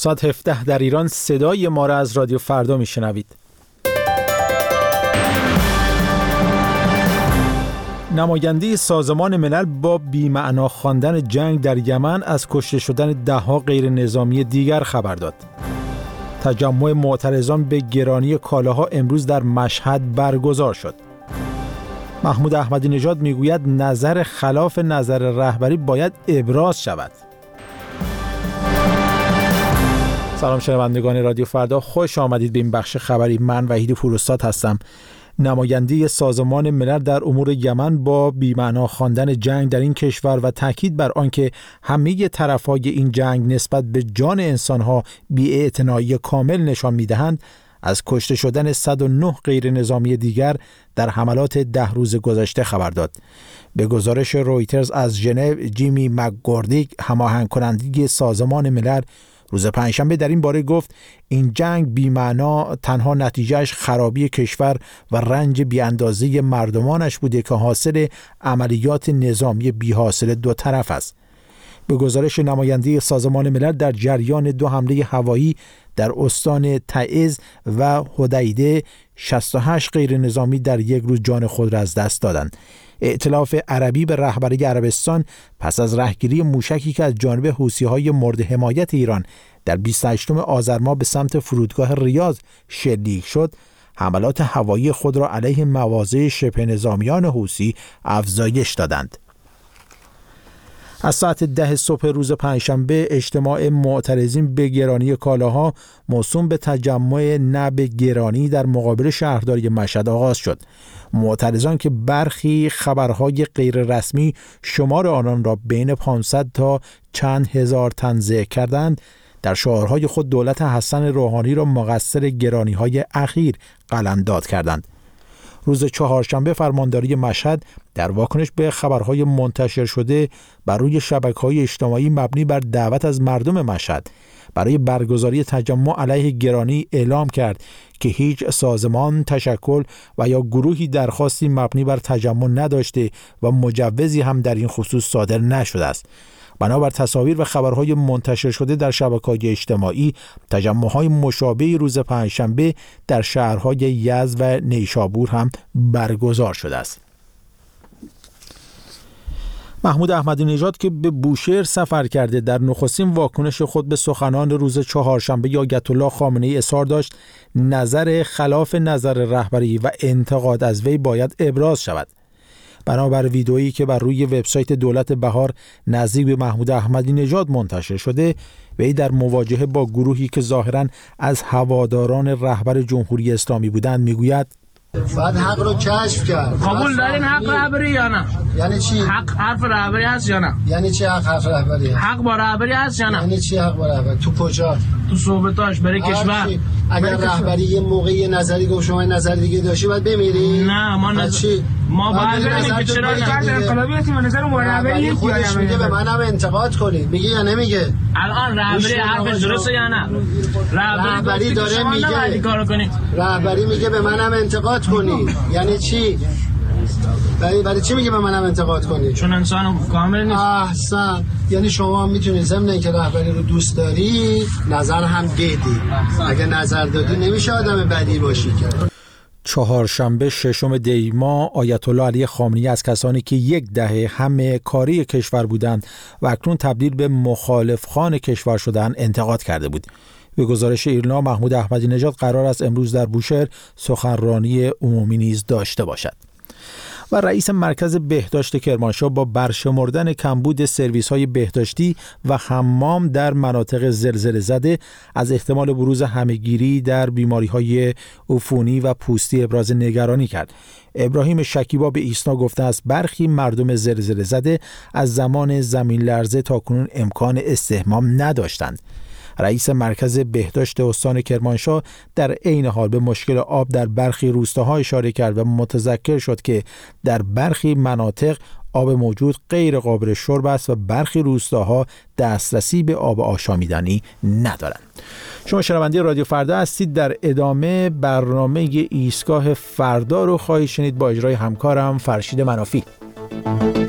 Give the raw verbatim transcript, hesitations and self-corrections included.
ساعت هفده در ایران صدای ما را از رادیو فردا میشنوید. نماینده سازمان ملل با بی‌معنا خواندن جنگ در یمن از کشته شدن ده‌ها غیر نظامی دیگر خبر داد. تجمع معترضان به گرانی کالاها امروز در مشهد برگزار شد. محمود احمدی نژاد میگوید نظر خلاف نظر رهبری باید ابراز شود. سلام شنوندگان رادیو فردا، خوش آمدید به این بخش خبری. من وحید پوراستاد هستم. نماینده سازمان ملل در امور یمن با بی‌معنا خواندن جنگ در این کشور و تاکید بر آنکه همه طرف‌های این جنگ نسبت به جان انسان‌ها بی‌اعتنایی کامل نشان می‌دهند، از کشته شدن صد و نه غیر نظامی دیگر در حملات ده روز گذشته خبر داد. به گزارش رویترز از ژنو، جیمی مکگوردیک، هماهنگ کننده سازمان ملل، روز پنجشنبه در این باره گفت این جنگ بی‌معنا تنها نتیجهش خرابی کشور و رنج بی‌اندازه مردمانش بوده که حاصل عملیات نظامی بی‌حاصل دو طرف است. به گزارش نماینده سازمان ملل، در جریان دو حمله هوایی در استان تعز و حدیده شصت و هشت غیر نظامی در یک روز جان خود را از دست دادند. ائتلاف عربی به رهبری عربستان پس از رهگیری موشکی که از جانب حوثی‌های مورد حمایت ایران در بیست و هشتم آذر ماه به سمت فرودگاه ریاض شلیک شد، حملات هوایی خود را علیه مواضع شبه نظامیان حوثی افزایش دادند. از ساعت ده صبح روز پنجشنبه اجتماع معترضین به گرانی کالاها موسوم به تجمع نه به گرانی در مقابل شهرداری مشهد آغاز شد. معترضان که برخی خبرهای غیر رسمی شمار آنان را بین پانصد تا چند هزار تن ذکر کردند، در شعارهای خود دولت حسن روحانی را مقصر گرانی‌های اخیر قلمداد کردند. روز چهارشنبه فرمانداری مشهد در واکنش به خبرهای منتشر شده بر روی شبکه‌های اجتماعی مبنی بر دعوت از مردم مشهد برای برگزاری تجمع علیه گرانی اعلام کرد که هیچ سازمان، تشکل و یا گروهی درخواستی مبنی بر تجمع نداشته و مجوزی هم در این خصوص صادر نشده است. بنابر تصاویر و خبرهای منتشر شده در شبکه‌های اجتماعی، تجمع‌های مشابه روز پنجشنبه در شهرهای یزد و نیشابور هم برگزار شده است. محمود احمدی نژاد که به بوشهر سفر کرده، در نخستین واکنش خود به سخنان روز چهارشنبه آیت الله خامنه‌ای اظهار داشت نظر خلاف نظر رهبری و انتقاد از وی باید ابراز شود. بنابر ویدئویی که بر روی وبسایت دولت بهار نزدیک به محمود احمدی نژاد منتشر شده، وی در مواجهه با گروهی که ظاهراً از هواداران رهبر جمهوری اسلامی بودند میگوید باید حق رو کشف کرد. قبول دارین حق رهبری یا نه؟ یعنی چی؟ حق حرف رهبری هست یا نه؟ یعنی چی حق حرف رهبری هست؟ حق با رهبری هست یا نه؟ یعنی چی حق با رهبری؟ تو کجا؟ تو صحبتاش برای کشور. اگر رهبری یه موقعی نظری گفت شما نظر دیگه داشتی باید بمیری؟ نه ما نظر ما باید ببینیم که چرا انقلابیتی ما نظر رهبری خودش میگه به منم انتقاد کنید. میگه یا نمیگه؟ الان رهبری حرف درسته یا نه؟ رهبری داره میگه رهبری میگه به منم انتقاد کنید. یعنی چی؟ برای برای چی میگه به منم انتقاد کنید؟ چون انسان کامل نیست. احسن. یعنی شما میتونید ضمن اینکه رهبری رو دوست داری نظر هم بدی. اگه نظر دادی نمیشه آدم بدی باشی که. چهارشنبه ششم دی ماه آیت الله علی خامنه‌ای از کسانی که یک دهه همه کاری کشور بودند و اکنون تبدیل به مخالف خان کشور شدند انتقاد کرده بود. به گزارش ایرنا، محمود احمدی نژاد قرار است امروز در بوشهر سخنرانی عمومی نیز داشته باشد. و رئیس مرکز بهداشت کرمانشاه با برشمردن کمبود سرویس‌های بهداشتی و حمام در مناطق زلزله زده از احتمال بروز همه‌گیری در بیماری‌های عفونی و پوستی ابراز نگرانی کرد. ابراهیم شکیبا به ایسنا گفته است برخی مردم زلزله زده از زمان زمین لرزه تاکنون امکان استحمام نداشتند. رئیس مرکز بهداشت استان کرمانشاه در عین حال به مشکل آب در برخی روستاها اشاره کرد و متذکر شد که در برخی مناطق آب موجود غیر قابل شرب است و برخی روستاها دسترسی به آب آشامیدنی ندارند. شما شنونده رادیو فردا هستید. در ادامه برنامه ایستگاه فردا رو خواهید شنید با اجرای همکارم فرشید منافی.